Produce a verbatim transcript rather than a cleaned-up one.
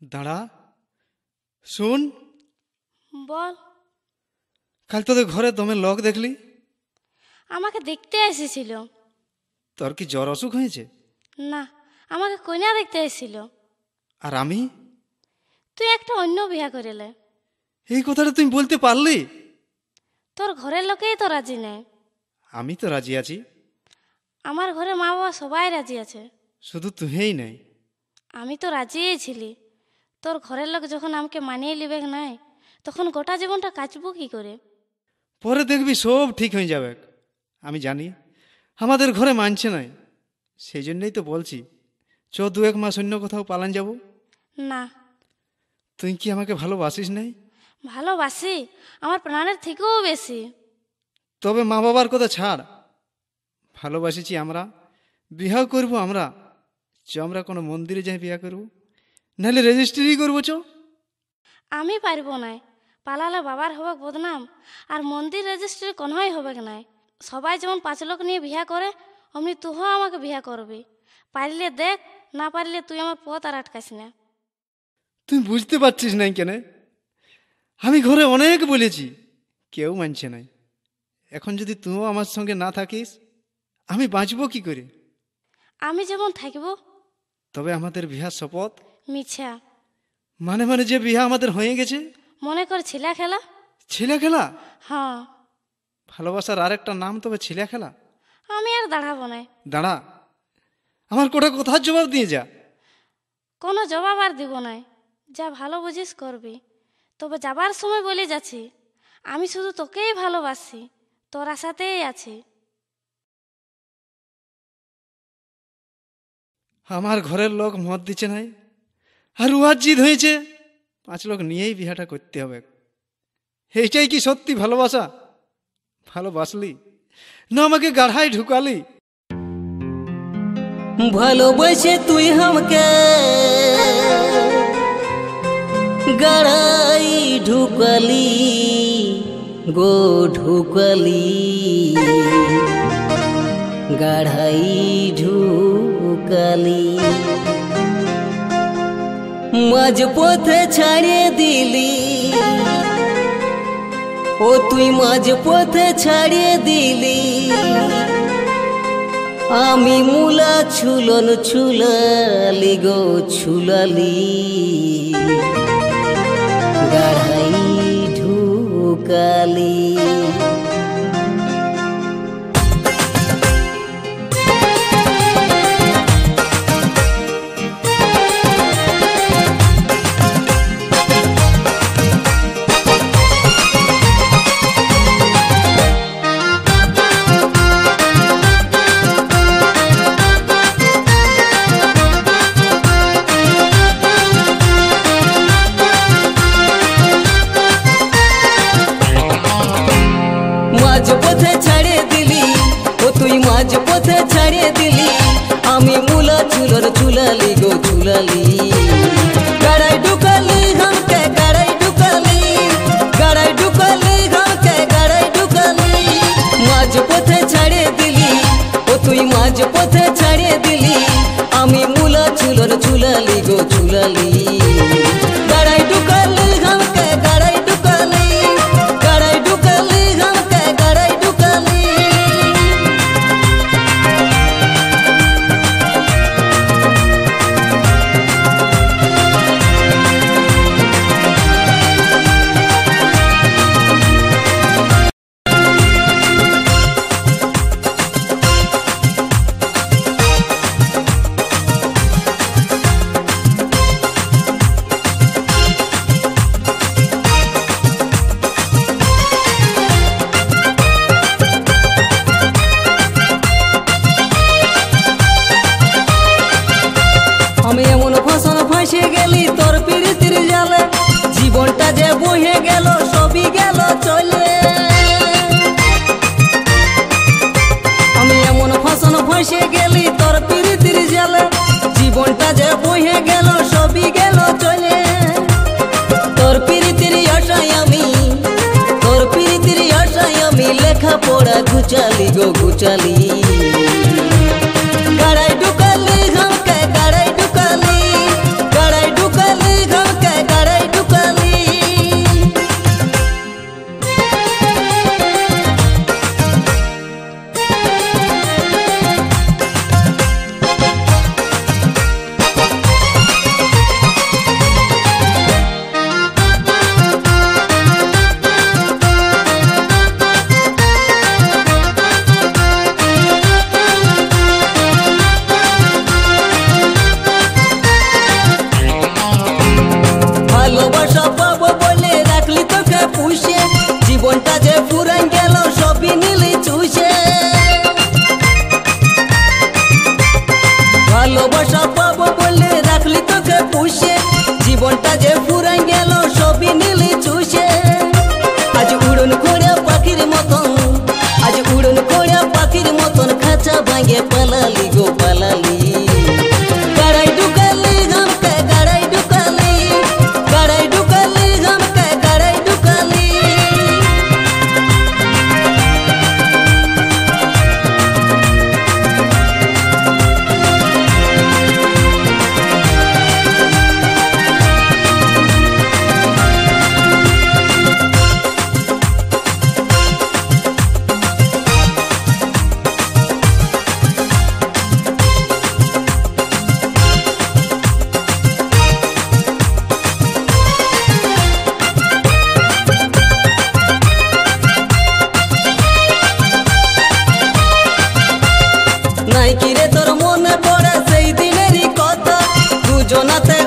দাঁড়া, শুন। বল। কাল তোদের ঘরে দমে লোক দেখলি? আমাকে দেখতে এসেছিল। তোর কি জ্বর অসুখ হয়েছে? না, আমাকে কন্যা দেখতে এসেছিল। আর আমি? তুই একটা অন্য বিয়া করিলে। এই কথাটা তুই বলতে পারলি? তোর ঘরের লোকেই তো রাজি নেই। আমি তো রাজি আছি। আমার ঘরে মা বাবা সবাই রাজি আছে, শুধু তুই নাই। আমি তো রাজিই ছিলি। তোর ঘরের লোক যখন আমাকে মানিয়ে নিবে নাই, তখন গোটা জীবনটা কাটবো কি করে? পরে দেখবি সব ঠিক হয়ে যাবে। আমি জানি আমাদের ঘরে মানছে নাই, সেই জন্যই তো বলছি চ দু এক মাস অন্য কোথাও পালান যাব। না। তুই কি আমাকে ভালোবাসিস নাই? ভালোবাসি, আমার প্রাণের থেকেও বেশি। তবে মা বাবার কথা ছাড়, ভালোবাসিছি আমরা, বিবাহ করব আমরা। চ আমরা কোনো মন্দিরে যাই বিয়া করব, নাহলে রেজিস্ট্রি করবো। চ। আমি পারব নাই, পালালে বাবার হবে বদনাম, আর মন্দির রেজিস্ট্রি কোনোই হবে নাই। সবাই যেমন পাঁচ লোক নিয়ে বিয়া করে, অমনি তুইও আমাকে বিয়া করবি। পারলে দেখ, না পারলে তুই আমার পথ আর আটকাস না। তুই বুঝতে পারছিস নাই কেন? আমি ঘরে অনেক বলেছি, কেউ মানছে নাই। এখন যদি তুইও আমার সঙ্গে না থাকিস, আমি বাঁচবো কি করে? আমি যেমন থাকব। তবে আমাদের বিহার শপথ মিছা। মানে মানে যে বিহা আমাদের হয়ে গেছে, মনে কর ছিলা খেলা। ছেলে খেলা? হ্যাঁ। ভালোবাসার আর একটা নাম তবে ছেলে খেলা। আমি আর দাঁড়াবো নাই। দাঁড়া, আমার কোটা কথার জবাব দিয়ে যা। কোনো জবাব আর দিব নাই, যা ভালো বুঝিস করবি। তবে যাবার সময় বলে যাচ্ছি, আমি শুধু তোকেই ভালোবাসি, তোর আশাতেই আছি। আমার ঘরের লোক মত দিচ্ছে নাই, আর উহার জিদ হয়েছে পাঁচ লোক নিয়েই বিহাটা করতে হবে। এইটাই কি সত্যি ভালোবাসা? ভালোবাসলি না আমাকে গাঢ়ায় ঢুকালি? ভালোবাসে তুই আমাকে গাড়াই ঢুকালি গো, ঢুকালি গাড়াই ঢুকালি। মাঝ পথে ছাড়িয়ে দিলি, ও তুই মাঝ পথে ছাড়িয়ে দিলি। আমি মুলা ছুলন ছুলালি গো, ছুলালি গাড়াই ঢুকালি। মাঝ পথে ছাড়িয়ে দিলি, ও তুই মাঝ পথে ছাড়িয়ে দিলি। আমি মুলা চুলর চুলালি গো, চুলালি গাড়াই ঢুকালি হামকে, গাড়াই ঢুকালি গাড়াই ঢুকালি হামকে, গাড়াই ঢুকালি। মাঝ পথে ছাড়িয়ে দিলি, ও তুই মাঝ পথে ছাড়িয়ে দিলি। আমি মুলা চুলর চুলালি গো, চুলালি গাড়াই ঢুকালি হামকে, গাড়াই ঢুকালি গাড়াই ঢুকালি হামকে, গাড়াই ঢুকালি। আমি এমন ফসল ফাঁসে গেলি তোর প্রীতির জালে, জীবনটা যে বহে গেল সবই গেল চলে। আমি এমন ফসল ফাঁসে গেলি তোর প্রীতির জালে, জীবনটা যে বহে গেল সবই গেল চলে। তোর প্রীতির আশায় আমি, তোর প্রীতির আশায় আমি লেখাপড়া ঘুচালি গো, ঘুচালি গাড়াই ঢুকালি হামকে, গাড়াই ঢুকালি গাড়াই ঢুকালি। জীবনটা যে ফুরাই গেল সবই নীল চুষে আজ উড়ন খোড়া পাখির মতন আজ উড়ন খোড়া পাখির মতন খাঁচা ভাঙে পালালি গো পালালি গাড়াই ঢুকালি গামকে গাড়াই ঢুকালি গাড়াই ঢুকালি গামকে গাড়াই ঢুকালি নাই কিরে তোর মনে পড়ে সেই দিনেরই কথা দুজনাতে